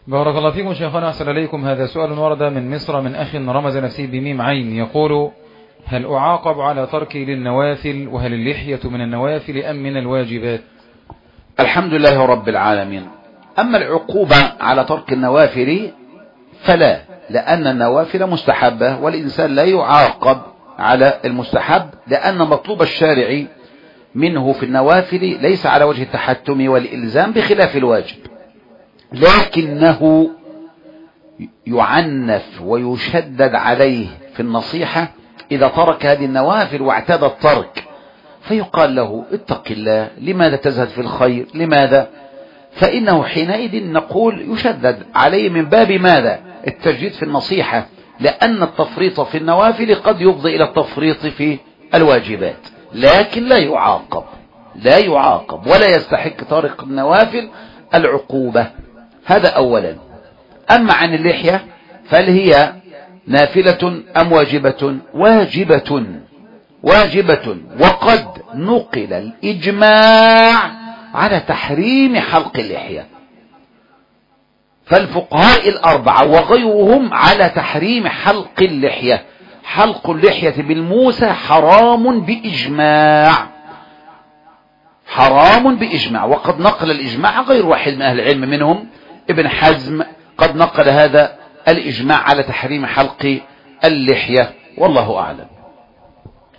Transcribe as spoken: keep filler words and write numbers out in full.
بارك الله فيكم شيخنا، أحسن إليكم. هذا سؤال ورد من مصر من أخ رمز نفسه بميم عين، يقول: هل أعاقب على تركي للنوافل؟ وهل اللحية من النوافل أم من الواجبات؟ الحمد لله رب العالمين. أما العقوبة على ترك النوافل فلا، لأن النوافل مستحبة والإنسان لا يعاقب على المستحب، لأن مطلوب الشارع منه في النوافل ليس على وجه التحتم والإلزام بخلاف الواجب، لكنه يعنف ويشدد عليه في النصيحة إذا ترك هذه النوافل واعتاد الترك، فيقال له: اتق الله، لماذا تزهد في الخير؟ لماذا؟ فإنه حينئذ نقول يشدد عليه من باب ماذا؟ التجديد في النصيحة، لأن التفريط في النوافل قد يفضي إلى التفريط في الواجبات، لكن لا يعاقب لا يعاقب ولا يستحق تارك النوافل العقوبة. هذا أولا. أما عن اللحية فهل هي نافلة أم واجبة؟ واجبة واجبة وقد نقل الإجماع على تحريم حلق اللحية، فالفقهاء الأربعة وغيرهم على تحريم حلق اللحية. حلق اللحية بالموسى حرام بإجماع، حرام بإجماع، وقد نقل الإجماع غير واحد من أهل العلم منهم ابن حزم، قد نقل هذا الإجماع على تحريم حلق اللحية، والله أعلم.